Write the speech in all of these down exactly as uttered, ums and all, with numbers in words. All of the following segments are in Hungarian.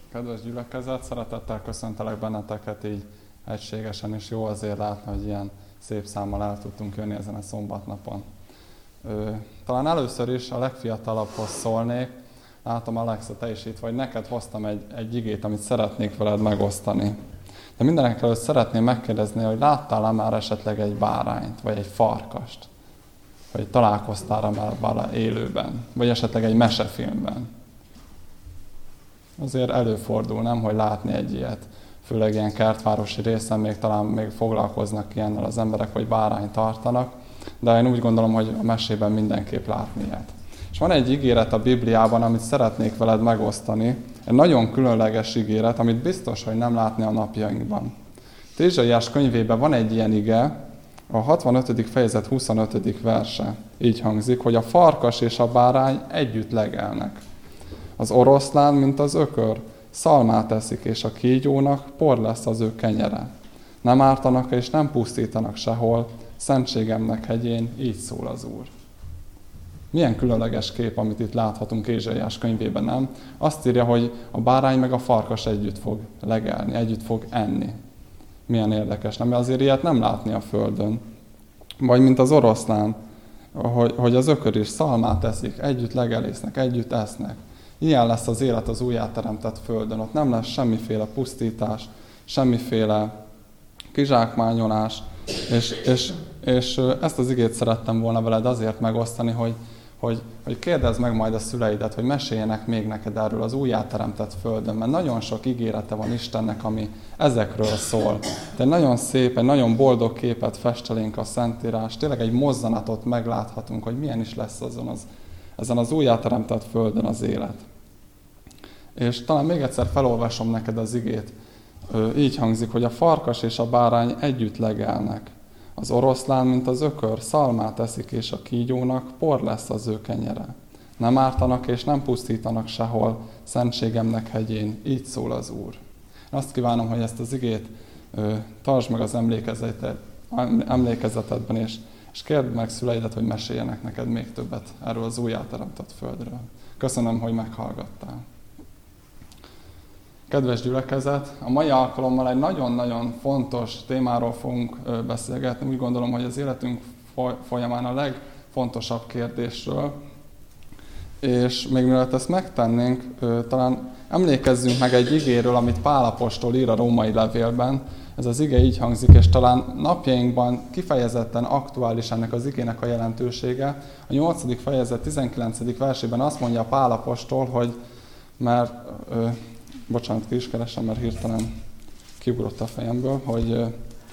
Kedves gyülekezet, szeretettel köszöntelek benneteket így egységesen, és jó azért látni, hogy ilyen szép számmal el tudtunk jönni ezen a szombatnapon. Talán először is a legfiatalabbhoz szólnék. Látom, Alexa, te is itt vagy. Neked hoztam egy, egy igét, amit szeretnék veled megosztani. De mindenek előtt szeretném megkérdezni, hogy láttál-e már esetleg egy bárányt, vagy egy farkast? Vagy találkoztál-e már vele élőben? Vagy esetleg egy mesefilmben? Azért előfordul, nem, hogy látni egy ilyet. Főleg ilyen kertvárosi részen még talán még foglalkoznak ilyennel az emberek, hogy bárányt tartanak, de én úgy gondolom, hogy a mesében mindenképp látni ilyet. És van egy ígéret a Bibliában, amit szeretnék veled megosztani, egy nagyon különleges ígéret, amit biztos, hogy nem látni a napjainkban. Ézsaiás könyvében van egy ilyen ige, a hatvanötödik fejezet huszonötödik verse. Így hangzik, hogy a farkas és a bárány együtt legelnek. Az oroszlán, mint az ökör, szalmát eszik, és a kígyónak por lesz az ő kenyere. Nem ártanak és nem pusztítanak sehol, szentségemnek hegyén, így szól az Úr. Milyen különleges kép, amit itt láthatunk Ézsaiás könyvében, nem? Azt írja, hogy a bárány meg a farkas együtt fog legelni, együtt fog enni. Milyen érdekes, nem? Azért ilyet nem látni a földön. Vagy mint az oroszlán, hogy, hogy az ökör is szalmát eszik, együtt legelésznek, együtt esznek. Ilyen lesz az élet az újjáteremtett földön. Ott nem lesz semmiféle pusztítás, semmiféle kizsákmányolás. És, és, és ezt az igét szerettem volna veled azért megosztani, hogy, hogy, hogy kérdezd meg majd a szüleidet, hogy meséljenek még neked erről az újjáteremtett földön. Mert nagyon sok ígérete van Istennek, ami ezekről szól. De egy nagyon szép, egy nagyon boldog képet festelénk a Szentírás. Tényleg egy mozzanatot megláthatunk, hogy milyen is lesz azon az ezen az újjáteremtett földön az élet. És talán még egyszer felolvasom neked az igét. Így hangzik, hogy a farkas és a bárány együtt legelnek. Az oroszlán, mint az ökör, szalmát eszik, és a kígyónak por lesz az ő kenyere. Nem ártanak és nem pusztítanak sehol, szentségemnek hegyén, így szól az Úr. Azt kívánom, hogy ezt az igét tartsd meg az emlékezetedben, és És kérd meg szüleidet, hogy meséljenek neked még többet erről az újjáteremtett földről. Köszönöm, hogy meghallgattál. Kedves gyülekezet, a mai alkalommal egy nagyon-nagyon fontos témáról fogunk beszélgetni. Úgy gondolom, hogy az életünk folyamán a legfontosabb kérdésről. És még mielőtt ezt megtennénk, talán emlékezzünk meg egy igéről, amit Pál apostol ír a római levélben. Ez az ige így hangzik, és talán napjainkban kifejezetten aktuális ennek az igének a jelentősége. A nyolcadik fejezet tizenkilencedik versében azt mondja Pál apostol, hogy mert, ö, bocsánat, ki is keresem, mert hirtelen kiugrott a fejemből, hogy ö,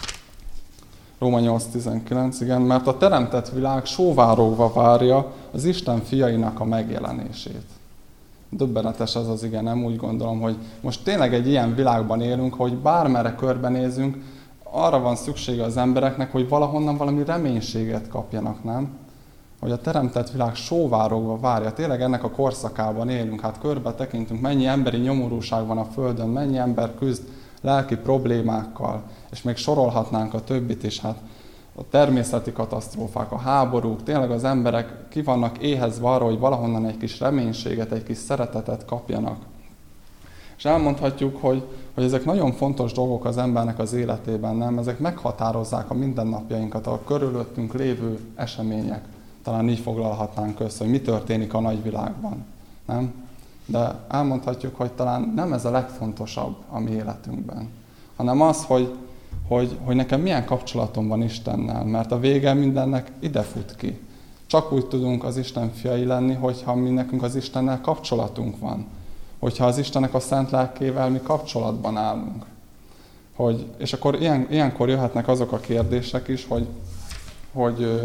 Róma nyolc tizenkilenc, igen, mert a teremtett világ sóvárogva várja az Isten fiainak a megjelenését. Döbbenetes ez az ige, nem? Úgy gondolom, hogy most tényleg egy ilyen világban élünk, hogy bármerre körbenézünk, arra van szüksége az embereknek, hogy valahonnan valami reménységet kapjanak, nem? Hogy a teremtett világ sóvárogva várja. Tényleg ennek a korszakában élünk, hát körbe tekintünk, mennyi emberi nyomorúság van a Földön, mennyi ember küzd lelki problémákkal, és még sorolhatnánk a többit is, hát a természeti katasztrófák, a háborúk, tényleg az emberek ki vannak éhezve arra, hogy valahonnan egy kis reménységet, egy kis szeretetet kapjanak. És elmondhatjuk, hogy, hogy ezek nagyon fontos dolgok az embernek az életében, nem? Ezek meghatározzák a mindennapjainkat, a körülöttünk lévő események. Talán így foglalhatnánk össze, hogy mi történik a nagyvilágban, nem? De elmondhatjuk, hogy talán nem ez a legfontosabb a mi életünkben, hanem az, hogy Hogy, hogy nekem milyen kapcsolatom van Istennel, mert a vége mindennek ide fut ki. Csak úgy tudunk az Isten fiai lenni, hogyha mi nekünk az Istennel kapcsolatunk van. Hogyha az Istennek a szent lelkével mi kapcsolatban állunk. Hogy, és akkor ilyen, ilyenkor jöhetnek azok a kérdések is, hogy, hogy,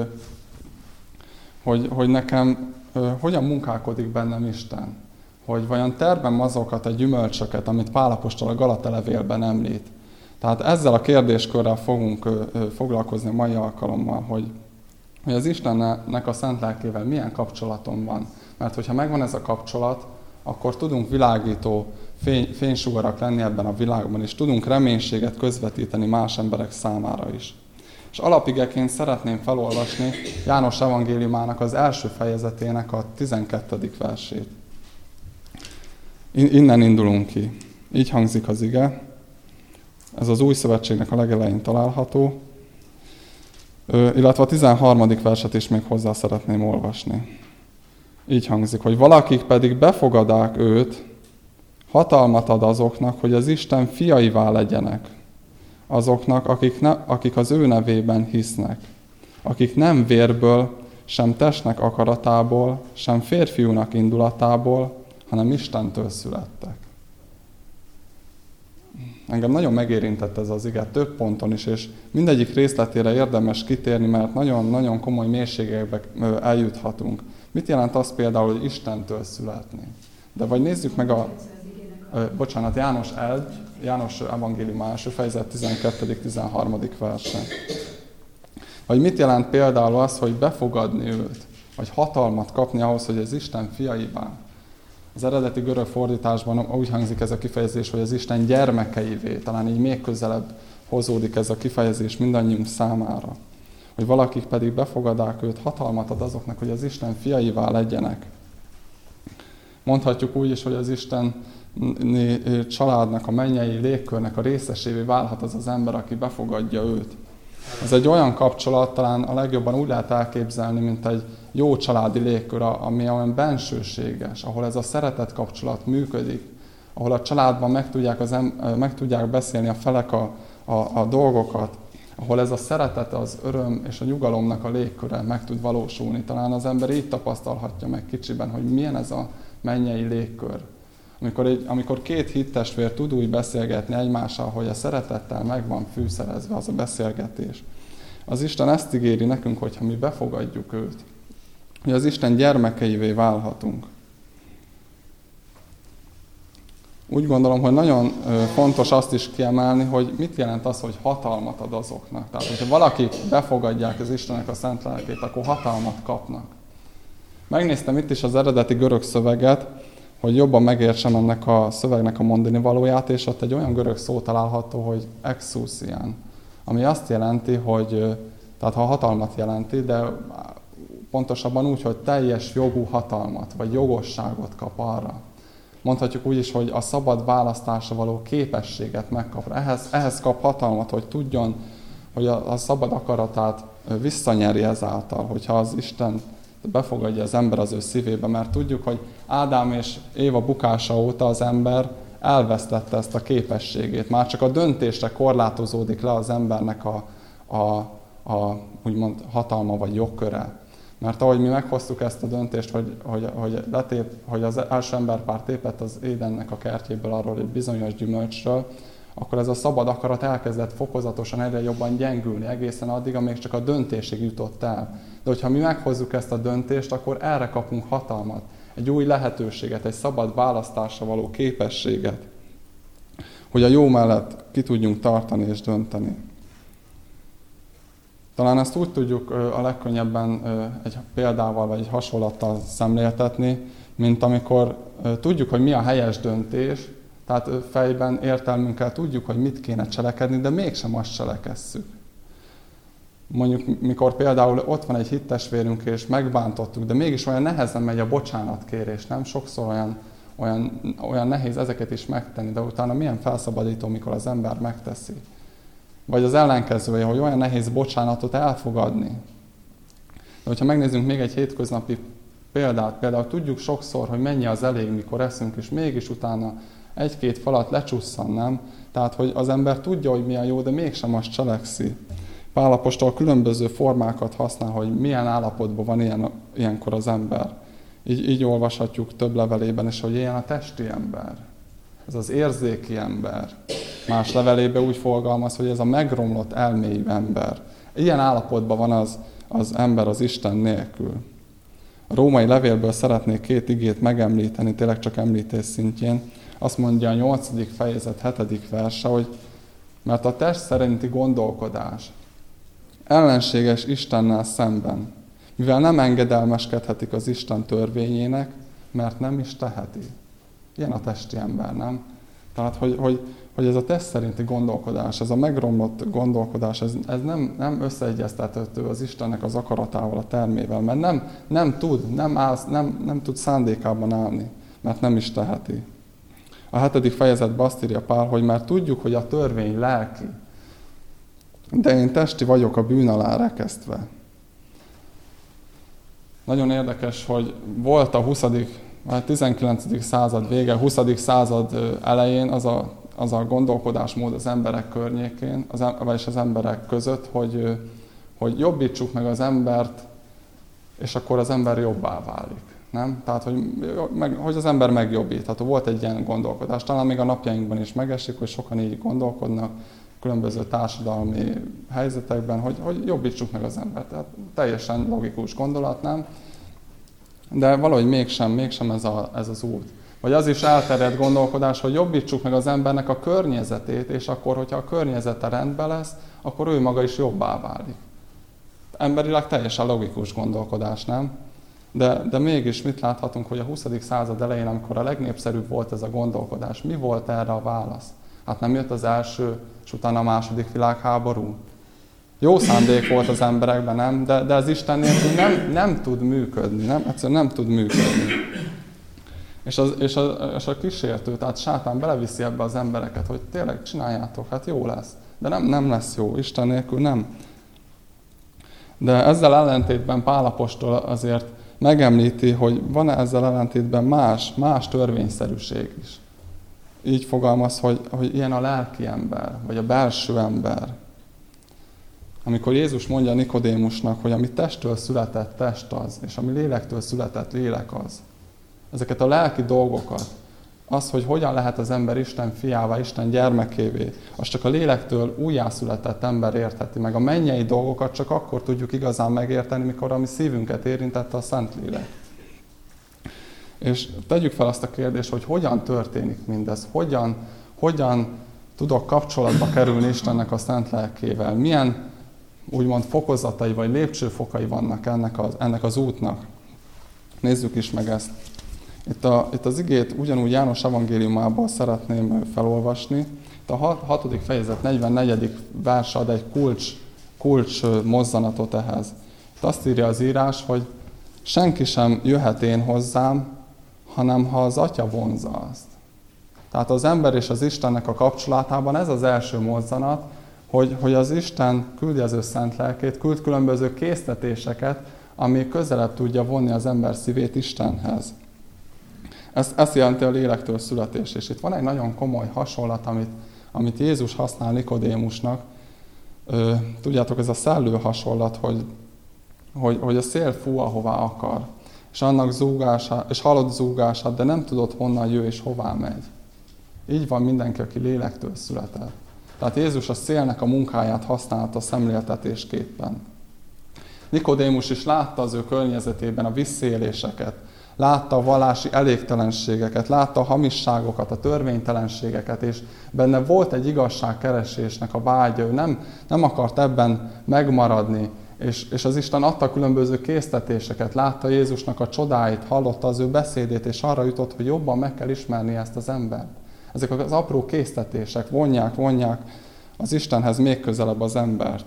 hogy, hogy nekem hogyan munkálkodik bennem Isten. Hogy vajon termem azokat a gyümölcsöket, amit Pál apostol a Galata levélben említ. Tehát ezzel a kérdéskörrel fogunk ö, ö, foglalkozni a mai alkalommal, hogy, hogy az Istennek a szent lelkével milyen kapcsolatom van. Mert hogyha megvan ez a kapcsolat, akkor tudunk világító fény, fénysugarak lenni ebben a világban, és tudunk reménységet közvetíteni más emberek számára is. És alapigeként szeretném felolvasni János evangéliumának az első fejezetének a tizenkettedik versét. Innen indulunk ki. Így hangzik az ige. Ez az új szövetségnek a legelején található. Illetve a tizenharmadik verset is még hozzá szeretném olvasni. Így hangzik, hogy valakik pedig befogadák őt, hatalmat ad azoknak, hogy az Isten fiaivá legyenek. Azoknak, akik, ne, akik az ő nevében hisznek. Akik nem vérből, sem testnek akaratából, sem férfiúnak indulatából, hanem Istentől születtek. Engem nagyon megérintett ez az ige több ponton is, és mindegyik részletére érdemes kitérni, mert nagyon-nagyon komoly mélységekbe eljuthatunk. Mit jelent az például, hogy Istentől születni? De vagy nézzük meg a... Ö, bocsánat, János egy, János evangélium első fejezet tizenkettedik-tizenharmadik verse. Vagy mit jelent például az, hogy befogadni őt, vagy hatalmat kapni ahhoz, hogy az Isten fiaivá. Az eredeti görög fordításban úgy hangzik ez a kifejezés, hogy az Isten gyermekeivé, talán így még közelebb hozódik ez a kifejezés mindannyiunk számára. Hogy valakik pedig befogadák őt, hatalmat ad azoknak, hogy az Isten fiaivá legyenek. Mondhatjuk úgy is, hogy az Isten családnak, a mennyei légkörnek a részesévé válhat az az ember, aki befogadja őt. Ez egy olyan kapcsolat, talán a legjobban úgy lehet elképzelni, mint egy jó családi légkör, ami olyan bensőséges, ahol ez a szeretet kapcsolat működik, ahol a családban meg tudják, az em- meg tudják beszélni a felek a, a, a dolgokat, ahol ez a szeretet, az öröm és a nyugalomnak a légköre meg tud valósulni. Talán az ember így tapasztalhatja meg kicsiben, hogy milyen ez a mennyei légkör. Amikor, egy, amikor két hittestvér tud úgy beszélgetni egymással, hogy a szeretettel meg van fűszerezve az a beszélgetés. Az Isten ezt ígéri nekünk, hogyha mi befogadjuk őt, hogy az Isten gyermekeivé válhatunk. Úgy gondolom, hogy nagyon fontos azt is kiemelni, hogy mit jelent az, hogy hatalmat ad azoknak. Tehát, hogyha valaki befogadják az Istennek a szent lelkét, akkor hatalmat kapnak. Megnéztem itt is az eredeti görög szöveget, hogy jobban megértsem ennek a szövegnek a mondani valóját, és ott egy olyan görög szó található, hogy exousian, ami azt jelenti, hogy, tehát ha hatalmat jelenti, de pontosabban úgy, hogy teljes jogú hatalmat, vagy jogosságot kap arra. Mondhatjuk úgy is, hogy a szabad választásra való képességet megkap. Ehhez, ehhez kap hatalmat, hogy tudjon, hogy a, a szabad akaratát visszanyeri ezáltal, hogyha az Isten befogadja az ember az ő szívébe, mert tudjuk, hogy Ádám és Éva bukása óta az ember elvesztette ezt a képességét. Már csak a döntésre korlátozódik le az embernek a, a, a úgymond hatalma vagy jogköre. Mert ahogy mi meghoztuk ezt a döntést, hogy, hogy, hogy, letép, hogy az első emberpár tépett az Édennek a kertjéből arról egy bizonyos gyümölcsről, akkor ez a szabad akarat elkezdett fokozatosan egyre jobban gyengülni egészen addig, amíg csak a döntésig jutott el. De hogyha mi meghozzuk ezt a döntést, akkor erre kapunk hatalmat, egy új lehetőséget, egy szabad választásra való képességet, hogy a jó mellett ki tudjunk tartani és dönteni. Talán ezt úgy tudjuk a legkönnyebben egy példával vagy egy hasonlattal szemléltetni, mint amikor tudjuk, hogy mi a helyes döntés, tehát fejben, értelmünkkel tudjuk, hogy mit kéne cselekedni, de mégsem azt cselekesszük. Mondjuk, mikor például ott van egy hittestvérünk, és megbántottuk, de mégis olyan nehezen megy a bocsánatkérés, nem? Sokszor olyan, olyan, olyan nehéz ezeket is megtenni, de utána milyen felszabadító, mikor az ember megteszi. Vagy az ellenkezője, hogy olyan nehéz bocsánatot elfogadni. De hogyha megnézzünk még egy hétköznapi példát, például tudjuk sokszor, hogy mennyi az elég, mikor eszünk, és mégis utána egy-két falat lecsusszan, nem? Tehát, hogy az ember tudja, hogy mi a jó, de mégsem azt cselekszi. Pál apostol különböző formákat használ, hogy milyen állapotban van ilyen, ilyenkor az ember. Így, így olvashatjuk több levelében is, hogy ilyen a testi ember. Ez az érzéki ember. Más levelében úgy fogalmaz, hogy ez a megromlott elmélyű ember. Ilyen állapotban van az, az ember az Isten nélkül. A római levélből szeretnék két igét megemlíteni, tényleg csak említés szintjén. Azt mondja a nyolcadik fejezet hetedik verse, hogy mert a test szerinti gondolkodás ellenséges Istennel szemben, mivel nem engedelmeskedhetik az Isten törvényének, mert nem is teheti. Ilyen a testi ember, nem? Tehát, hogy, hogy, hogy ez a test szerinti gondolkodás, ez a megromlott gondolkodás, ez, ez nem, nem összeegyeztethető az Istennek az akaratával, a termével, mert nem, nem tud, nem, áll, nem, nem tud szándékában állni, mert nem is teheti. A hetedik fejezetben azt írja Pál, hogy már tudjuk, hogy a törvény lelki, de én testi vagyok a bűn alá rekesztve. Nagyon érdekes, hogy volt a huszadik vagy tizenkilencedik század vége, huszadik század elején az a, az a gondolkodásmód az emberek környékén, az, vagyis az emberek között, hogy, hogy jobbítsuk meg az embert, és akkor az ember jobbá válik. Nem? Tehát, hogy, meg, hogy az ember megjobbítható. Volt egy ilyen gondolkodás. Talán még a napjainkban is megesik, hogy sokan így gondolkodnak különböző társadalmi helyzetekben, hogy, hogy jobbítsuk meg az embert. Tehát teljesen logikus gondolat, nem? De valahogy mégsem, mégsem ez, a, ez az út. Vagy az is elterjedt gondolkodás, hogy jobbítsuk meg az embernek a környezetét, és akkor, hogyha a környezete rendben lesz, akkor ő maga is jobbá válik. Emberileg teljesen logikus gondolkodás, nem? De, de mégis mit láthatunk, hogy a huszadik század elején, amikor a legnépszerűbb volt ez a gondolkodás, mi volt erre a válasz? Hát nem jött az első, és utána a második világháború? Jó szándék volt az emberekben, nem? De, de az Isten nélkül nem, nem tud működni, nem? Egyszerűen nem tud működni. És, az, és, a, és a kísértő, tehát sátán beleviszi ebbe az embereket, hogy tényleg csináljátok, hát jó lesz. De nem, nem lesz jó, Isten nélkül nem. De ezzel ellentétben Pál apostol azért megemlíti, hogy van-e ezzel ellentétben más, más törvényszerűség is. Így fogalmaz, hogy, hogy ilyen a lelki ember, vagy a belső ember. Amikor Jézus mondja Nikodémusnak, hogy ami testtől született, test az, és ami lélektől született, lélek az. Ezeket a lelki dolgokat, az, hogy hogyan lehet az ember Isten fiává, Isten gyermekévé, azt csak a lélektől újjászületett ember értheti meg. A mennyei dolgokat csak akkor tudjuk igazán megérteni, mikor a mi szívünket érintette a Szentlélek. És tegyük fel azt a kérdést, hogy hogyan történik mindez, hogyan, hogyan tudok kapcsolatba kerülni Istennek a szent lelkével, milyen úgymond fokozatai vagy lépcsőfokai vannak ennek az, ennek az útnak. Nézzük is meg ezt. Itt, a, itt az igét ugyanúgy János evangéliumában szeretném felolvasni. Itt a hatodik fejezet negyvennegyedik vers ad egy kulcs, kulcs mozzanatot ehhez. Itt azt írja az írás, hogy senki sem jöhet én hozzám, hanem ha az Atya vonzza azt. Tehát az ember és az Istennek a kapcsolatában ez az első mozzanat, hogy, hogy az Isten küldi az ő szent lelkét, küld különböző késztetéseket, ami közelebb tudja vonni az ember szívét Istenhez. Ez, ez jelenti a lélektől születés. És itt van egy nagyon komoly hasonlat, amit, amit Jézus használ Nikodémusnak. Ö, tudjátok, ez a szellő hasonlat, hogy, hogy, hogy a szél fú, ahová akar. És annak zúgását, és hallod zúgását, de nem tudod, honnan jön és hová megy. Így van mindenki, aki lélektől született. Tehát Jézus a szélnek a munkáját használta szemléltetésképpen. Nikodémus is látta az ő környezetében a visszaéléseket, látta a vallási elégtelenségeket, látta a hamisságokat, a törvénytelenségeket, és benne volt egy igazságkeresésnek a vágya. Ő nem, nem akart ebben megmaradni, és, és az Isten adta különböző késztetéseket, látta Jézusnak a csodáit, hallotta az ő beszédét, és arra jutott, hogy jobban meg kell ismerni ezt az embert. Ezek az apró késztetések vonják, vonják az Istenhez még közelebb az embert.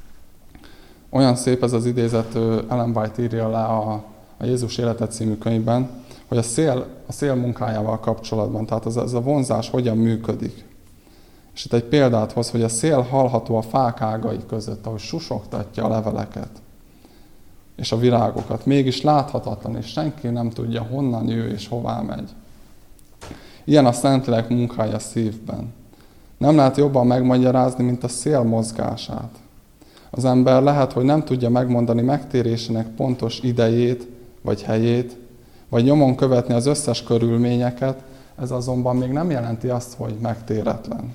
Olyan szép ez az idézet, Ellen White írja le a, a Jézus élete című könyvben, hogy a szél, a szél munkájával kapcsolatban, tehát az, az a vonzás hogyan működik. És itt egy példát hoz, hogy a szél hallható a fák ágai között, ahogy susogtatja a leveleket és a virágokat. Mégis láthatatlan, és senki nem tudja, honnan jön és hová megy. Ilyen a Szentlélek munkája szívben. Nem lehet jobban megmagyarázni, mint a szél mozgását. Az ember lehet, hogy nem tudja megmondani megtérésének pontos idejét, vagy helyét, vagy nyomon követni az összes körülményeket, ez azonban még nem jelenti azt, hogy megtéretlen.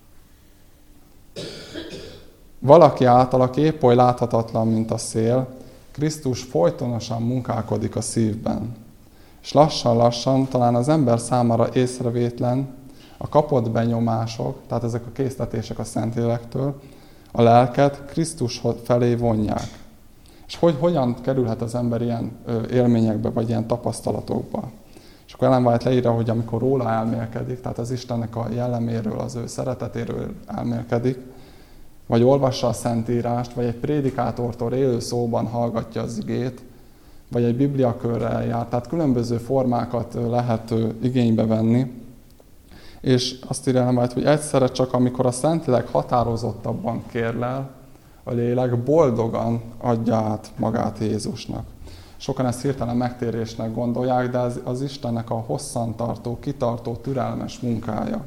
Valaki által, aki épp oly láthatatlan, mint a szél, Krisztus folytonosan munkálkodik a szívben. És lassan-lassan talán az ember számára észrevétlen a kapott benyomások, tehát ezek a késztetések a Szentlélektől, a lelket Krisztus felé vonják. És hogy hogyan kerülhet az ember ilyen élményekbe, vagy ilyen tapasztalatokba? És akkor Ellen White leírja, hogy amikor róla elmélkedik, tehát az Istennek a jelleméről, az ő szeretetéről elmélkedik, vagy olvassa a Szentírást, vagy egy prédikátortól élő szóban hallgatja az igét, vagy egy bibliakörrel jár, tehát különböző formákat lehet igénybe venni. És azt írja Ellen White, hogy egyszerre csak amikor a Szentlélek határozottabban kérlel, a lélek boldogan adja át magát Jézusnak. Sokan ezt hirtelen megtérésnek gondolják, de ez az Istennek a hosszantartó, kitartó, türelmes munkája.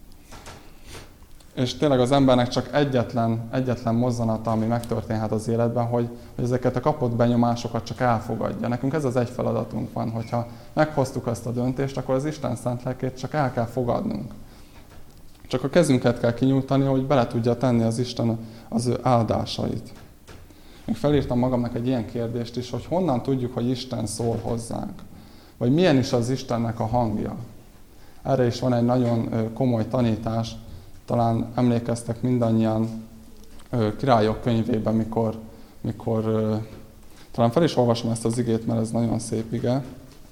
És tényleg az embernek csak egyetlen, egyetlen mozzanata, ami megtörténhet az életben, hogy, hogy ezeket a kapott benyomásokat csak elfogadja. Nekünk ez az egy feladatunk van, hogyha meghoztuk ezt a döntést, akkor az Isten szent lelkét csak el kell fogadnunk. Csak a kezünket kell kinyújtani, hogy bele tudja tenni az Isten az ő áldásait. Még felírtam magamnak egy ilyen kérdést is, hogy honnan tudjuk, hogy Isten szól hozzánk. Vagy milyen is az Istennek a hangja. Erre is van egy nagyon komoly tanítás. Talán emlékeztek mindannyian Királyok könyvében, mikor, mikor talán fel is olvasom ezt az igét, mert ez nagyon szép ige.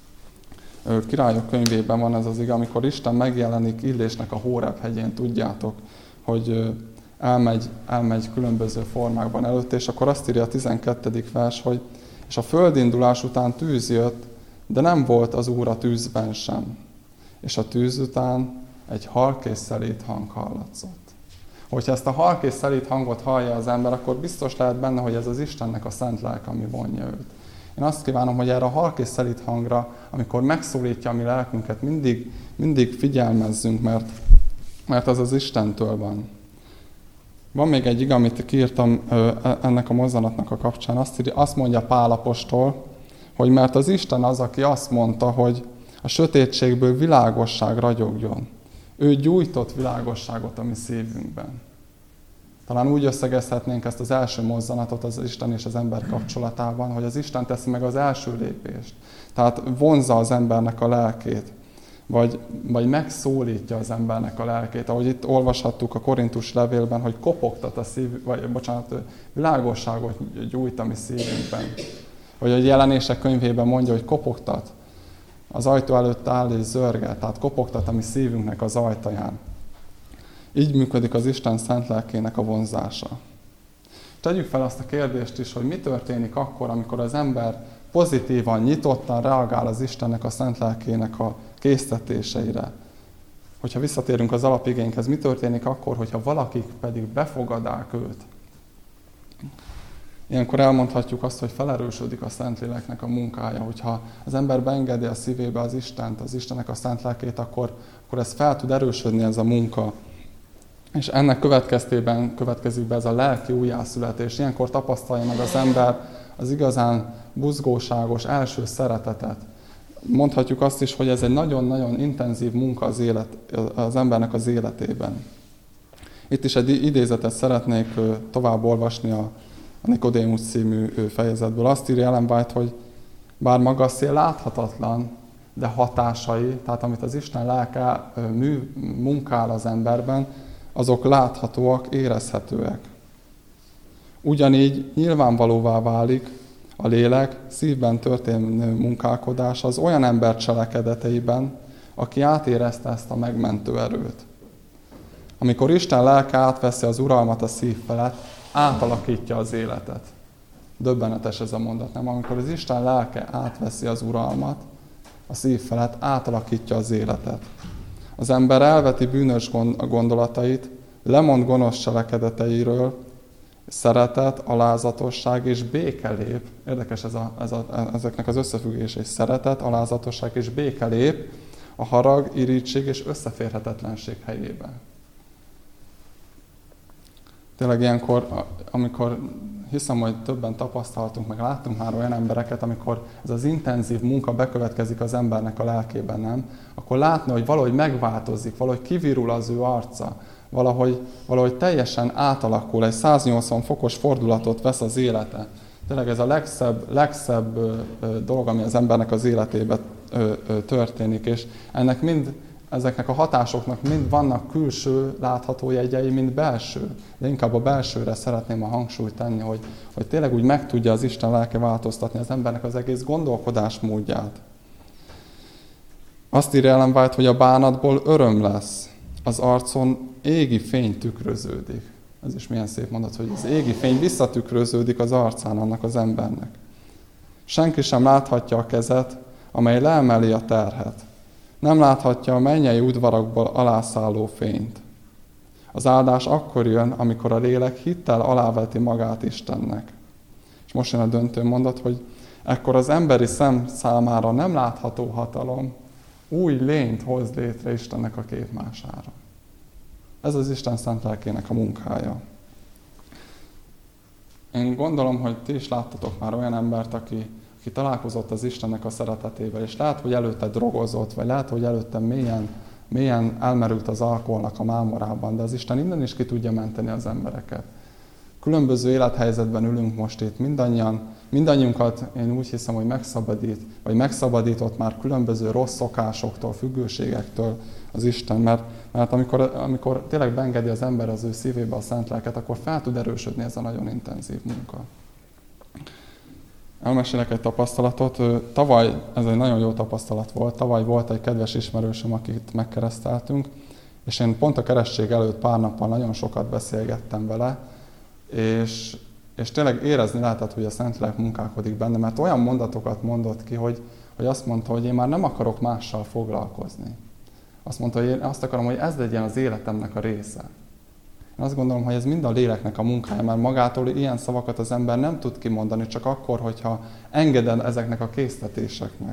Királyok könyvében van ez az ige, amikor Isten megjelenik Illésnek a Hóreb hegyén, tudjátok, hogy elmegy, elmegy különböző formákban előtt, és akkor azt írja a tizenkettedik vers, hogy és a földindulás után tűz jött, de nem volt az Úr a tűzben sem. És a tűz után egy halk és szelíd hang hallatszott. Hogyha ezt a halk és szelíd hangot hallja az ember, akkor biztos lehet benne, hogy ez az Istennek a szent lelke, ami vonja őt. Én azt kívánom, hogy erre a halk és szelíd hangra, amikor megszólítja a mi lelkünket, mindig, mindig figyelmezzünk, mert, mert az az Istentől van. Van még egy ige, amit kiírtam ennek a mozzanatnak a kapcsán. Azt, írja, azt mondja Pál apostol, hogy mert az Isten az, aki azt mondta, hogy a sötétségből világosság ragyogjon. Ő gyújtott világosságot a mi szívünkben. Talán úgy összegezhetnénk ezt az első mozzanatot az Isten és az ember kapcsolatában, hogy az Isten teszi meg az első lépést. Tehát vonzza az embernek a lelkét, vagy, vagy megszólítja az embernek a lelkét. Ahogy itt olvashattuk a Korintus levélben, hogy kopogtat a szív, vagy bocsánat, világosságot gyújt a mi szívünkben. Vagy a Jelenések könyvében mondja, hogy kopogtat. Az ajtó előtt áll és zörget, tehát kopogtat a mi szívünknek az ajtaján. Így működik az Isten szent lelkének a vonzása. Tegyük fel azt a kérdést is, hogy mi történik akkor, amikor az ember pozitívan, nyitottan reagál az Istennek a szent lelkének a késztetéseire. Hogyha visszatérünk az alapigényhez, mi történik akkor, hogyha valakik pedig befogadák őt? Ilyenkor elmondhatjuk azt, hogy felerősödik a Szentléleknek a munkája. Hogyha az ember beengedi a szívébe az Istent, az Istennek a szent lelkét, akkor, akkor ez fel tud erősödni ez a munka. És ennek következtében következik be ez a lelki újjászületés. Ilyenkor tapasztalja meg az ember az igazán buzgóságos első szeretetet. Mondhatjuk azt is, hogy ez egy nagyon-nagyon intenzív munka az, élet, az embernek az életében. Itt is egy idézetet szeretnék tovább olvasni a A Nikodémus című fejezetből. Azt írja Ellen White, hogy bár maga a szél láthatatlan, de hatásai, tehát amit az Isten lelke mű, munkál az emberben, azok láthatóak, érezhetőek. Ugyanígy nyilvánvalóvá válik a lélek szívben történő munkálkodása az olyan ember cselekedeteiben, aki átérezte ezt a megmentő erőt. Amikor Isten lelke átveszi az uralmat a szív felett, átalakítja az életet. Döbbenetes ez a mondat, nem? Amikor az Isten lelke átveszi az uralmat, a szív felett átalakítja az életet. Az ember elveti bűnös gondolatait, lemond gonosz cselekedeteiről, szeretet, alázatosság és béke lép. Érdekes ez a, ez a, ezeknek az összefüggése, szeretet, alázatosság és béke lép a harag, irigység és összeférhetetlenség helyében. Tényleg ilyenkor, amikor hiszem, hogy többen tapasztaltunk, meg láttunk már olyan embereket, amikor ez az intenzív munka bekövetkezik az embernek a lelkében, nem? Akkor látni, hogy valahogy megváltozik, valahogy kivirul az ő arca, valahogy, valahogy teljesen átalakul, egy száznyolcvan fokos fordulatot vesz az élete. Tényleg ez a legszebb, legszebb dolog, ami az embernek az életében történik, és ennek mind ezeknek a hatásoknak mind vannak külső látható jegyei, mind belső. De inkább a belsőre szeretném a hangsúlyt tenni, hogy, hogy tényleg úgy meg tudja az Isten lelke változtatni az embernek az egész gondolkodásmódját. Azt írja Ellen White, hogy a bánatból öröm lesz, az arcon égi fény tükröződik. Ez is milyen szép mondat, hogy az égi fény visszatükröződik az arcán annak az embernek. Senki sem láthatja a kezet, amely leemeli a terhet. Nem láthatja a mennyei udvarakból alászálló fényt. Az áldás akkor jön, amikor a lélek hittel aláveti magát Istennek. És most jön a döntő mondat, hogy ekkor az emberi szem számára nem látható hatalom új lényt hoz létre Istennek a képmására. Ez az Isten szent lelkének a munkája. Én gondolom, hogy ti is láttatok már olyan embert, aki, aki találkozott az Istennek a szeretetével, és lehet, hogy előtte drogozott, vagy lehet, hogy előtte mélyen, mélyen elmerült az alkoholnak a mámorában, de az Isten innen is ki tudja menteni az embereket. Különböző élethelyzetben ülünk most itt, mindannyian, mindannyiunkat én úgy hiszem, hogy megszabadít, vagy megszabadított már különböző rossz szokásoktól, függőségektől az Isten, mert, mert amikor, amikor tényleg beengedi az ember az ő szívébe a szent lelket, akkor fel tud erősödni ez a nagyon intenzív munka. Elmesélek egy tapasztalatot. Tavaly, ez egy nagyon jó tapasztalat volt, tavaly volt egy kedves ismerősöm, akit megkereszteltünk, és én pont a keresztség előtt pár nappal nagyon sokat beszélgettem vele, és, és tényleg érezni lehetett, hogy a Szentlélek munkálkodik benne, mert olyan mondatokat mondott ki, hogy, hogy azt mondta, hogy én már nem akarok mással foglalkozni. Azt mondta, hogy én azt akarom, hogy ez legyen az életemnek a része. Én azt gondolom, hogy ez mind a léleknek a munkája, mert magától ilyen szavakat az ember nem tud kimondani, csak akkor, hogyha engeded ezeknek a késztetéseknek.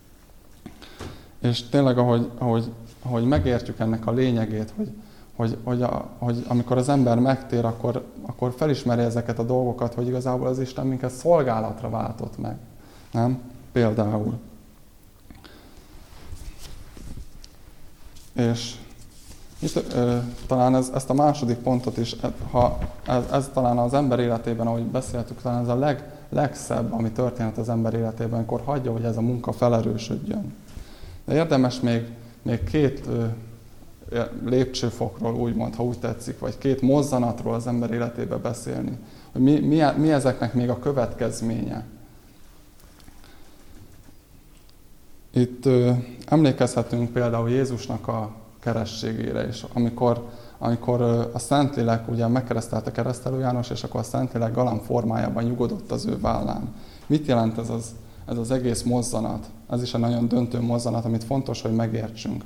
És tényleg, ahogy, ahogy, ahogy megértjük ennek a lényegét, hogy, hogy, hogy, a, hogy amikor az ember megtér, akkor, akkor felismeri ezeket a dolgokat, hogy igazából az Isten minket szolgálatra váltott meg. Nem? Például. És itt, ö, talán ez, ezt a második pontot is, ha ez, ez talán az ember életében, ahogy beszéltük, talán ez a leg, legszebb, ami történt az ember életében, amikor hagyja, hogy ez a munka felerősödjön. De érdemes még, még két ö, lépcsőfokról, úgymond, ha úgy tetszik, vagy két mozzanatról az ember életébe beszélni. Hogy mi, mi, mi ezeknek még a következménye. Itt ö, emlékezhetünk például Jézusnak a kerességére is, amikor, amikor a Szentlélek ugye megkeresztelte Keresztelő János, és akkor a Szentlélek galamb formájában nyugodott az ő vállán. Mit jelent ez az, ez az egész mozzanat? Ez is egy nagyon döntő mozzanat, amit fontos, hogy megértsünk.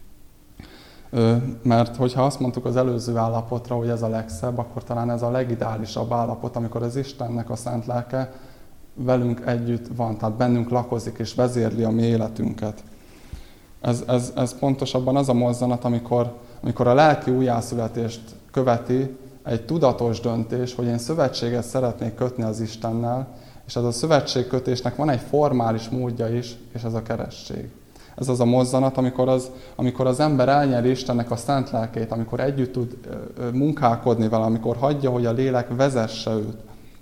Mert hogyha azt mondtuk az előző állapotra, hogy ez a legszebb, akkor talán ez a legideálisabb állapot, amikor az Istennek a szent lelke velünk együtt van, tehát bennünk lakozik és vezérli a mi életünket. Ez, ez, ez pontosabban az a mozzanat, amikor, amikor a lelki újjászületést követi egy tudatos döntés, hogy én szövetséget szeretnék kötni az Istennel, és ez a szövetségkötésnek van egy formális módja is, és ez a keresztség. Ez az a mozzanat, amikor az, amikor az ember elnyeri Istennek a szent lelkét, amikor együtt tud munkálkodni vele, amikor hagyja, hogy a lélek vezesse őt.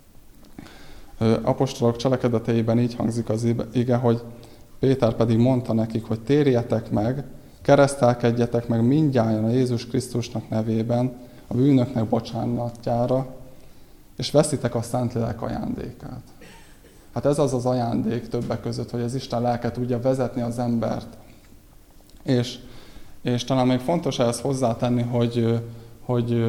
Apostolok cselekedeteiben így hangzik az ige, hogy Péter pedig mondta nekik, hogy térjetek meg, keresztelkedjetek meg mindnyájan a Jézus Krisztusnak nevében, a bűnöknek bocsánatjára, és veszitek a Szentlélek ajándékát. Hát ez az az ajándék többek között, hogy az Isten lelke tudja vezetni az embert. És, és talán még fontos ehhez hozzátenni, hogy, hogy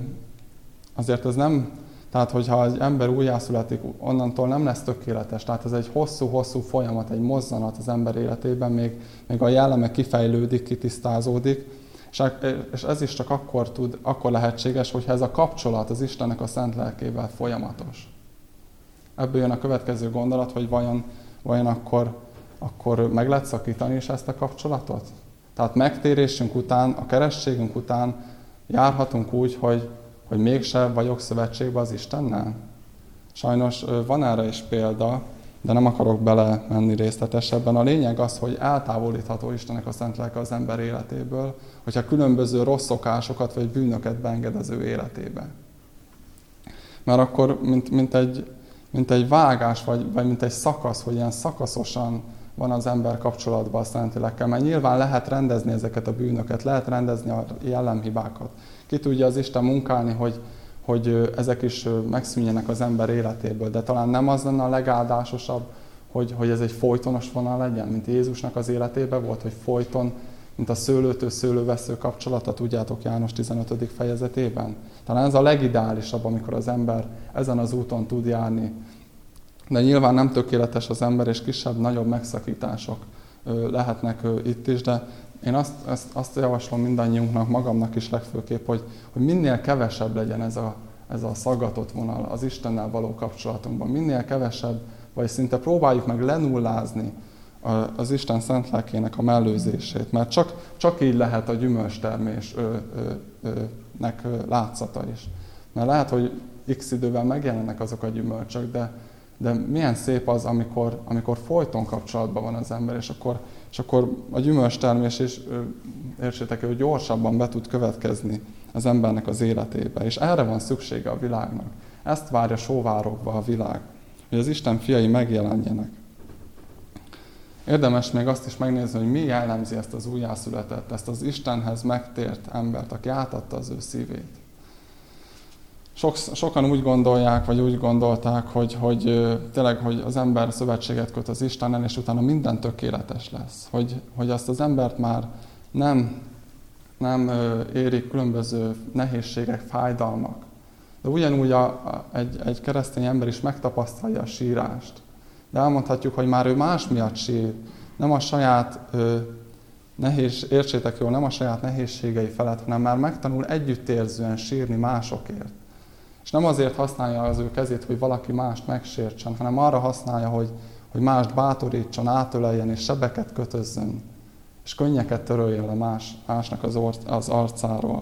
azért ez nem, tehát hogyha egy ember újjászületik, onnantól nem lesz tökéletes. Tehát ez egy hosszú-hosszú folyamat, egy mozzanat az ember életében, még, még a jelleme kifejlődik, kitisztázódik, és, és ez is csak akkor, tud, akkor lehetséges, hogyha ez a kapcsolat az Istennek a szent lelkével folyamatos. Ebből jön a következő gondolat, hogy vajon, vajon akkor, akkor meg lehet szakítani is ezt a kapcsolatot? Tehát megtérésünk után, a keresztségünk után járhatunk úgy, hogy, hogy mégse vagyok szövetségben az Istennel? Sajnos van erre is példa, de nem akarok bele menni részletesebben. A lényeg az, hogy eltávolítható Istennek a szent lelke az ember életéből, hogyha különböző rossz szokásokat vagy bűnöket beenged az ő életébe. Mert akkor, mint, mint egy mint egy vágás, vagy, vagy mint egy szakasz, hogy ilyen szakaszosan van az ember kapcsolatban a Szentlélekkel, mert nyilván lehet rendezni ezeket a bűnöket, lehet rendezni a jellemhibákat. Ki tudja az Isten munkálni, hogy, hogy ezek is megszűnjenek az ember életéből, de talán nem az lenne a legáldásosabb, hogy, hogy ez egy folytonos vonal legyen, mint Jézusnak az életében volt, hogy folyton, mint a szőlőtől szőlővesző kapcsolata, tudjátok János tizenötödik fejezetében. Talán ez a legideálisabb, amikor az ember ezen az úton tud járni. De nyilván nem tökéletes az ember, és kisebb-nagyobb megszakítások lehetnek itt is, de, én azt, azt, azt javaslom mindannyiunknak, magamnak is legfőképp, hogy, hogy minél kevesebb legyen ez a, ez a szaggatott vonal az Istennel való kapcsolatunkban. Minél kevesebb, vagy szinte próbáljuk meg lenullázni az Isten szent lelkének a mellőzését, mert csak, csak így lehet a gyümölcstermésnek látszata is. Mert lehet, hogy x idővel megjelennek azok a gyümölcsök, de, de milyen szép az, amikor, amikor folyton kapcsolatban van az ember, és akkor, és akkor a gyümölcstermés is, értsétek, hogy gyorsabban be tud következni az embernek az életébe. És erre van szüksége a világnak. Ezt várja sóvárogva a világ, hogy az Isten fiai megjelenjenek. Érdemes még azt is megnézni, hogy mi jellemzi ezt az újjászületett, ezt az Istenhez megtért embert, aki átadta az ő szívét. Sok, sokan úgy gondolják, vagy úgy gondolták, hogy, hogy tényleg, hogy az ember szövetséget köt az Istennel, és utána minden tökéletes lesz. Hogy, hogy azt az embert már nem, nem érik különböző nehézségek, fájdalmak. De ugyanúgy a, a, egy, egy keresztény ember is megtapasztalja a sírást. De elmondhatjuk, hogy már ő más miatt sír. Nem a saját, ö, nehéz, értsétek jól, nem a saját nehézségei felett, hanem már megtanul együttérzően sírni másokért. És nem azért használja az ő kezét, hogy valaki mást megsértsen, hanem arra használja, hogy, hogy mást bátorítson, átöleljen és sebeket kötözzön, és könnyeket töröljön le más, másnak az, or, az arcáról.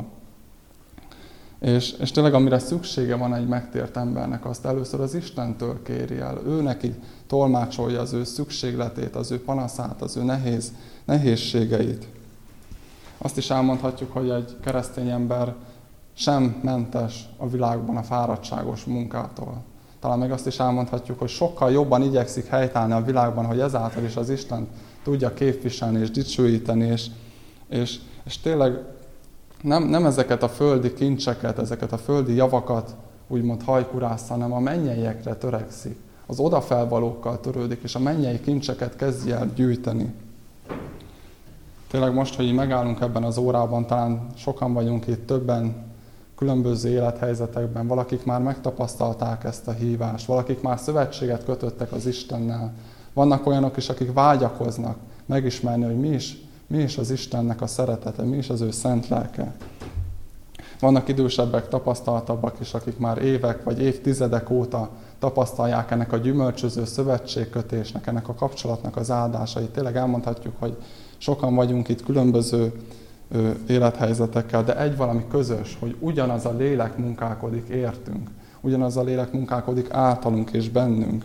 És, és tényleg amire szüksége van egy megtért embernek, azt először az Istentől kéri el. Ő neki tolmácsolja az ő szükségletét, az ő panaszát, az ő nehéz, nehézségeit. Azt is elmondhatjuk, hogy egy keresztény ember sem mentes a világban a fáradtságos munkától. Talán még azt is elmondhatjuk, hogy sokkal jobban igyekszik helytállni a világban, hogy ezáltal is az Isten tudja képviselni és dicsőíteni, és, és, és tényleg nem, nem ezeket a földi kincseket, ezeket a földi javakat úgymond hajkurásza, hanem a mennyeiekre törekszik. Az odafelvalókkal törődik, és a mennyei kincseket kezdje el gyűjteni. Tényleg most, hogy így megállunk ebben az órában, talán sokan vagyunk itt, többen különböző élethelyzetekben, valakik már megtapasztalták ezt a hívást, valakik már szövetséget kötöttek az Istennel. Vannak olyanok is, akik vágyakoznak megismerni, hogy mi is, mi is az Istennek a szeretete, mi is az ő szent lelke. Vannak idősebbek, tapasztaltabbak is, akik már évek vagy évtizedek óta tapasztalják ennek a gyümölcsöző szövetségkötésnek, ennek a kapcsolatnak az áldásait. Tényleg elmondhatjuk, hogy sokan vagyunk itt különböző ö, élethelyzetekkel, de egy valami közös, hogy ugyanaz a lélek munkálkodik értünk, ugyanaz a lélek munkálkodik általunk és bennünk.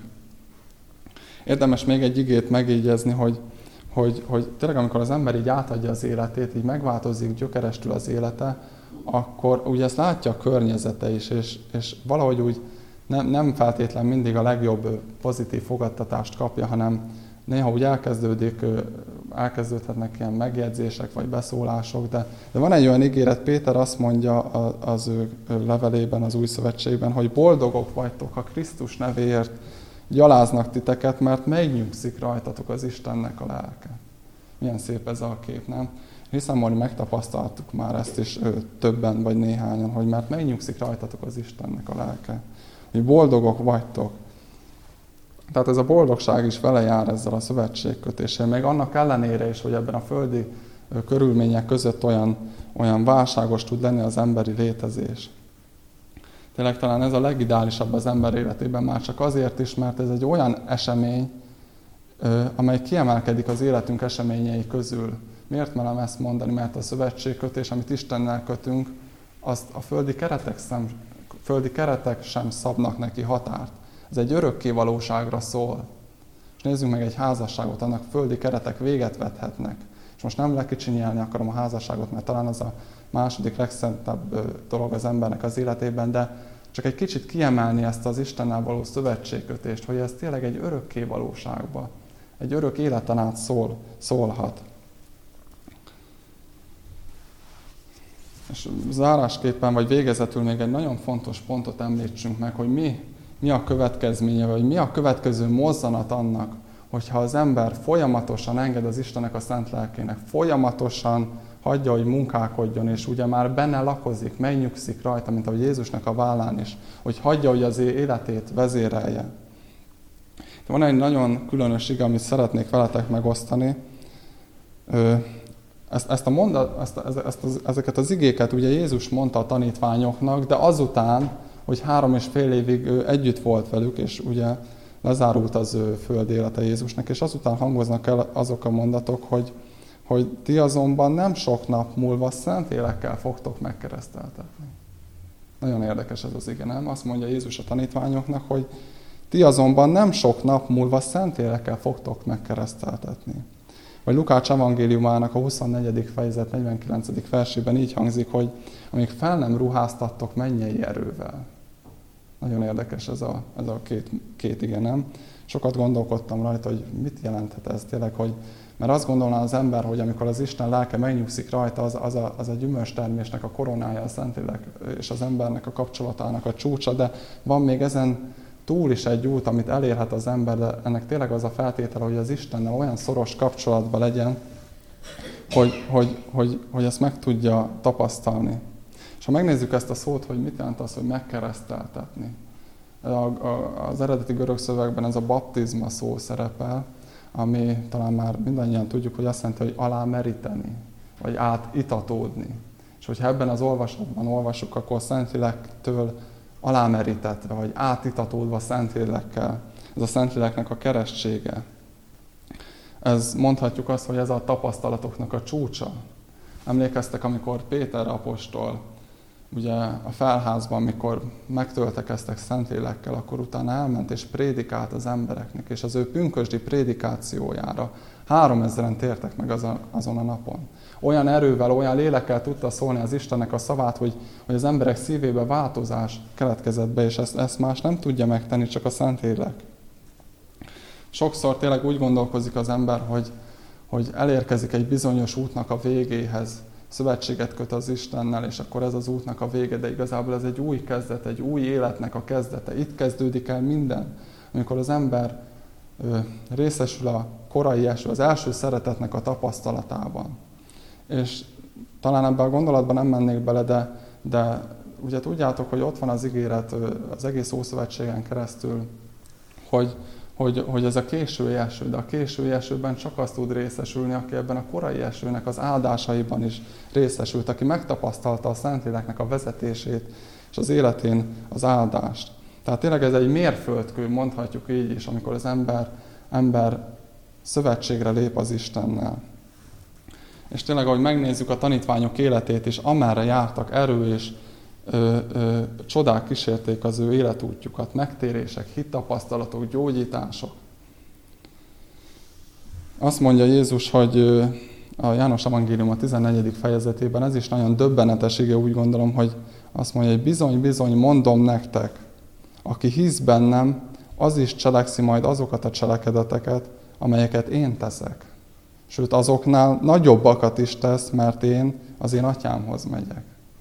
Érdemes még egy igét megjegyezni, hogy, hogy, hogy tényleg amikor az ember így átadja az életét, így megváltozik gyökerestül az élete, akkor ugye ezt látja a környezete is, és, és valahogy úgy nem, nem feltétlen mindig a legjobb pozitív fogadtatást kapja, hanem néha úgy elkezdődik, elkezdődhetnek ilyen megjegyzések vagy beszólások, de, de van egy olyan ígéret, Péter azt mondja az ő levelében, az Új Szövetségben, hogy boldogok vagytok, ha Krisztus nevéért gyaláznak titeket, mert megnyugszik rajtatok az Istennek a lelke. Milyen szép ez a kép, nem? Hiszem, hogy megtapasztaltuk már ezt is többen vagy néhányan, hogy mert megnyugszik rajtatok az Istennek a lelke. Hogy boldogok vagytok. Tehát ez a boldogság is vele jár ezzel a szövetségkötéssel. Még annak ellenére is, hogy ebben a földi körülmények között olyan, olyan válságos tud lenni az emberi létezés. Tényleg talán ez a legideálisabb az ember életében már csak azért is, mert ez egy olyan esemény, amely kiemelkedik az életünk eseményei közül. Miért merem ezt mondani? Mert a szövetségkötés, amit Istennel kötünk, azt a földi keretek sem, földi keretek sem szabnak neki határt. Ez egy örökké valóságra szól. És nézzünk meg egy házasságot, annak földi keretek véget vethetnek. És most nem lekicsinyelni akarom a házasságot, mert talán az a második legszentebb dolog az embernek az életében, de csak egy kicsit kiemelni ezt az Istennel való szövetségkötést, hogy ez tényleg egy örökké valóságba, egy örök életen át szól, szólhat. És zárásképpen, vagy végezetül még egy nagyon fontos pontot említsünk meg, hogy mi, mi a következménye, vagy mi a következő mozzanat annak, hogyha az ember folyamatosan enged az Istennek a szent lelkének, folyamatosan hagyja, hogy munkálkodjon, és ugye már benne lakozik, megnyugszik rajta, mint ahogy Jézusnak a vállán is, hogy hagyja, hogy az életét vezérelje. De van egy nagyon különös ige, amit szeretnék veletek megosztani. Ezt, ezt a mondat, ezt, ezt, ezt, ezeket az igéket ugye Jézus mondta a tanítványoknak, de azután, hogy három és fél évig ő együtt volt velük, és ugye lezárult az ő földi élete Jézusnak, és azután hangoznak el azok a mondatok, hogy, hogy ti azonban nem sok nap múlva Szentlélekkel fogtok megkereszteltetni. Nagyon érdekes ez az ige, nem? Azt mondja Jézus a tanítványoknak, hogy ti azonban nem sok nap múlva Szentlélekkel fogtok megkereszteltetni. Vagy Lukács evangéliumának a huszonnegyedik fejezet negyvenkilencedik versében így hangzik, hogy amíg fel nem ruháztattok mennyei erővel. Nagyon érdekes ez a, ez a két, két ige, nem? Sokat gondolkodtam rajta, hogy mit jelenthet ez tényleg, hogy mert azt gondolná az ember, hogy amikor az Isten lelke megnyugszik rajta, az, az, a, az a gyümölcstermésnek a koronája, a Szentlélek és az embernek a kapcsolatának a csúcsa, de van még ezen túl is egy út, amit elérhet az ember, de ennek tényleg az a feltétele, hogy az Istennel olyan szoros kapcsolatban legyen, hogy, hogy, hogy, hogy ezt meg tudja tapasztalni. És ha megnézzük ezt a szót, hogy mit jelent az, hogy megkereszteltetni. A, a, az eredeti görög szövegben ez a baptizma szó szerepel, ami talán már mindannyian tudjuk, hogy azt jelenti, hogy alámeríteni, vagy átitatódni. És hogyha ebben az olvasatban olvassuk, akkor Szentlélektől alámerítetve, vagy átitatódva Szentlélekkel. Ez a Szentléleknek a keresztsége. Ez mondhatjuk azt, hogy ez a tapasztalatoknak a csúcsa. Emlékeztek, amikor Péter apostol ugye a felházban, amikor megtöltekeztek Szentlélekkel, akkor utána elment és prédikált az embereknek, és az ő pünkösdi prédikációjára háromezren tértek meg azon, azon a napon. Olyan erővel, olyan lélekkel tudta szólni az Istennek a szavát, hogy, hogy az emberek szívébe változás keletkezett be, és ezt, ezt más nem tudja megtenni, csak a Szentlélek. Sokszor tényleg úgy gondolkozik az ember, hogy, hogy elérkezik egy bizonyos útnak a végéhez, szövetséget köt az Istennel, és akkor ez az útnak a vége, de igazából ez egy új kezdet, egy új életnek a kezdete. Itt kezdődik el minden, amikor az ember ö, részesül a korai eső, az első szeretetnek a tapasztalatában. És talán ebben a gondolatban nem mennék bele, de, de ugye tudjátok, hogy ott van az ígéret az egész Ószövetségen keresztül, hogy, hogy, hogy ez a késői eső, de a késői esőben csak azt tud részesülni, aki ebben a korai esőnek az áldásaiban is részesült, aki megtapasztalta a Szentléleknek a vezetését és az életén az áldást. Tehát tényleg ez egy mérföldkő, mondhatjuk így is, amikor az ember, ember szövetségre lép az Istennel. És tényleg, ahogy megnézzük a tanítványok életét, és amerre jártak, erő és ö, ö, csodák kísérték az ő életútjukat, megtérések, hittapasztalatok, gyógyítások. Azt mondja Jézus, hogy ö, a János evangélium a tizennegyedik fejezetében, ez is nagyon döbbenetes ige, úgy gondolom, hogy azt mondja, hogy bizony, bizony, mondom nektek, aki hisz bennem, az is cselekszi majd azokat a cselekedeteket, amelyeket én teszek. Sőt, azoknál nagyobbakat is tesz, mert én az én atyámhoz megyek.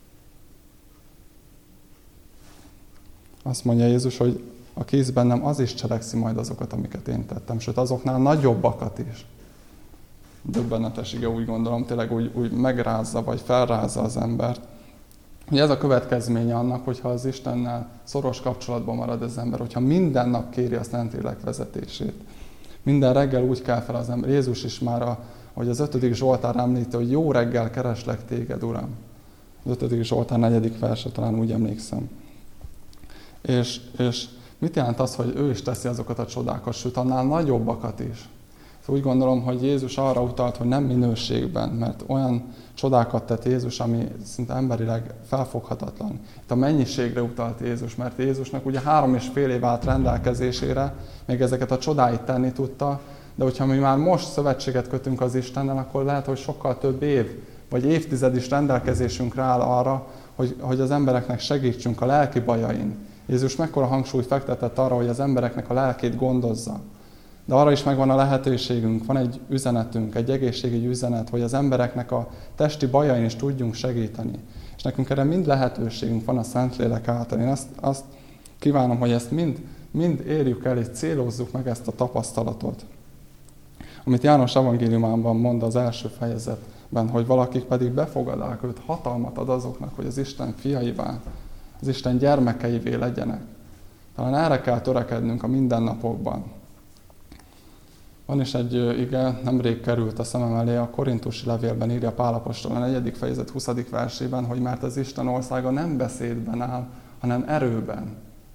Azt mondja Jézus, hogy aki hisz bennem, az is cselekszi majd azokat, amiket én tettem. Sőt, azoknál nagyobbakat is. Döbbenetes ige, úgy gondolom, tényleg úgy, úgy megrázza, vagy felrázza az embert. Hogy ez a következménye annak, hogyha az Istennel szoros kapcsolatban marad az ember, hogyha minden nap kéri a Szentlélek vezetését. Minden reggel úgy kell fel az ember. Jézus is már, a, hogy az ötödik Zsoltár említi, hogy jó reggel kereslek téged, Uram. Az ötödik Zsoltár negyedik verse, talán úgy emlékszem. És, és mit jelent az, hogy ő is teszi azokat a csodákat, sőt, annál nagyobbakat is. Úgy gondolom, hogy Jézus arra utalt, hogy nem minőségben, mert olyan csodákat tett Jézus, ami szinte emberileg felfoghatatlan. Itt a mennyiségre utalt Jézus, mert Jézusnak ugye három és fél év állt rendelkezésére, még ezeket a csodáit tenni tudta, de hogyha mi már most szövetséget kötünk az Istennel, akkor lehet, hogy sokkal több év, vagy évtized is rendelkezésünkre áll arra, hogy, hogy az embereknek segítsünk a lelki bajain. Jézus mekkora hangsúlyt fektetett arra, hogy az embereknek a lelkét gondozza. De arra is megvan a lehetőségünk, van egy üzenetünk, egy egészségügyi üzenet, hogy az embereknek a testi bajain is tudjunk segíteni. És nekünk erre mind lehetőségünk van a Szentlélek által. Én azt, azt kívánom, hogy ezt mind, mind érjük el, és célozzuk meg ezt a tapasztalatot. Amit János evangéliumában mond az első fejezetben, hogy valakik pedig befogadák őt, hatalmat ad azoknak, hogy az Isten fiaivá, az Isten gyermekeivé legyenek. Talán erre kell törekednünk a mindennapokban. Van is egy ige, nemrég került a szemem elé, a Korintusi levélben írja Pál apostol a negyedik fejezet huszadik versében, hogy mert az Isten országa nem beszédben áll, hanem erőben.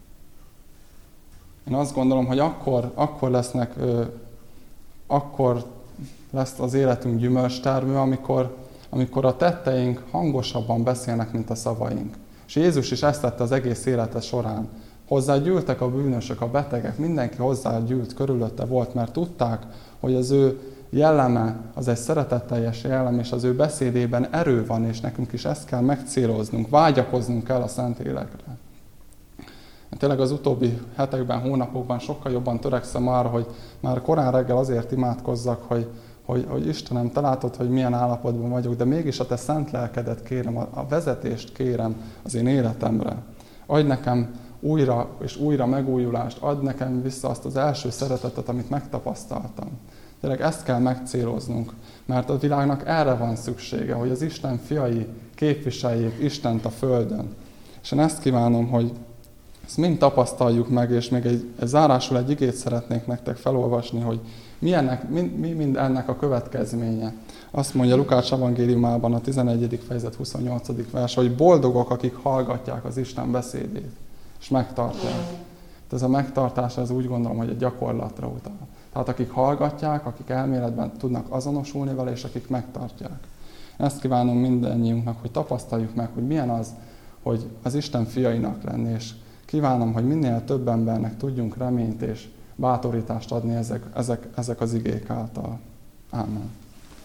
Én azt gondolom, hogy akkor, akkor lesznek, akkor lesz az életünk gyümölcstermő, amikor, amikor a tetteink hangosabban beszélnek, mint a szavaink. És Jézus is ezt tette az egész élete során. Hozzá gyűltek a bűnösök, a betegek, mindenki hozzá gyűlt, körülötte volt, mert tudták, hogy az ő jelleme az egy szeretetteljes jellem, és az ő beszédében erő van, és nekünk is ezt kell megcéloznunk, vágyakoznunk kell a Szentlélekre. Tényleg az utóbbi hetekben, hónapokban sokkal jobban törekszem arra, hogy már korán reggel azért imádkozzak, hogy, hogy, hogy Istenem, te látod, hogy milyen állapotban vagyok, de mégis a te szent lelkedet kérem, a vezetést kérem az én életemre. Adj nekem újra és újra megújulást, add nekem vissza azt az első szeretetet, amit megtapasztaltam. Tényleg ezt kell megcéloznunk, mert a világnak erre van szüksége, hogy az Isten fiai képviseljék Istent a földön. És én ezt kívánom, hogy ezt mind tapasztaljuk meg, és még egy, egy zárásul egy igét szeretnék nektek felolvasni, hogy mi, ennek, mi, mi mind ennek a következménye. Azt mondja Lukács evangéliumában a tizenegyedik fejezet huszonnyolcadik vers, hogy boldogok, akik hallgatják az Isten beszédét, és megtartják. De ez a megtartás, ez úgy gondolom, hogy egy gyakorlatra utal. Tehát akik hallgatják, akik elméletben tudnak azonosulni vele, és akik megtartják. Ezt kívánom mindannyiunknak, hogy tapasztaljuk meg, hogy milyen az, hogy az Isten fiainak lenni, és kívánom, hogy minél több embernek tudjunk reményt és bátorítást adni ezek, ezek, ezek az igék által. Ámen.